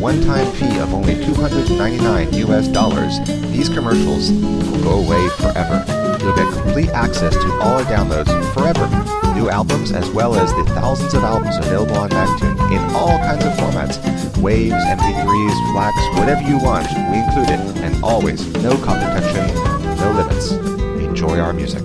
one-time fee of only $299 US, these commercials will go away forever. You'll get complete access to all our downloads forever. New albums as well as the thousands of albums available on MagTune in all kinds of formats. Waves, MP3s, FLAC, whatever you want, we include it. And always, no copy protection, no limits. Enjoy our music.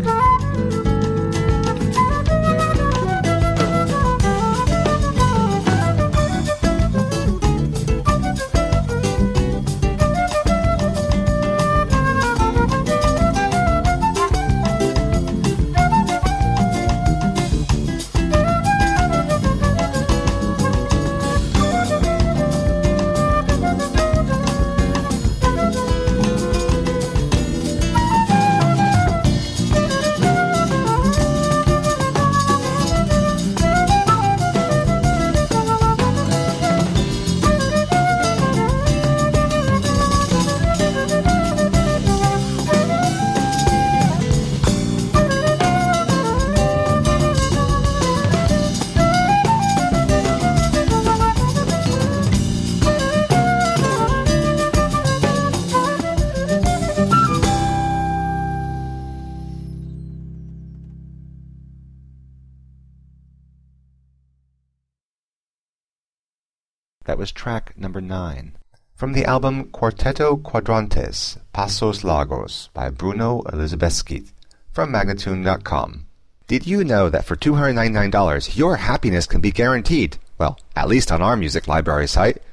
That was track number 9. From the album Quarteto Quadrantes, Pasos Largos by Bruno Elizabethski from Magnatune.com. Did you know that for $299 your happiness can be guaranteed? Well, at least on our music library site.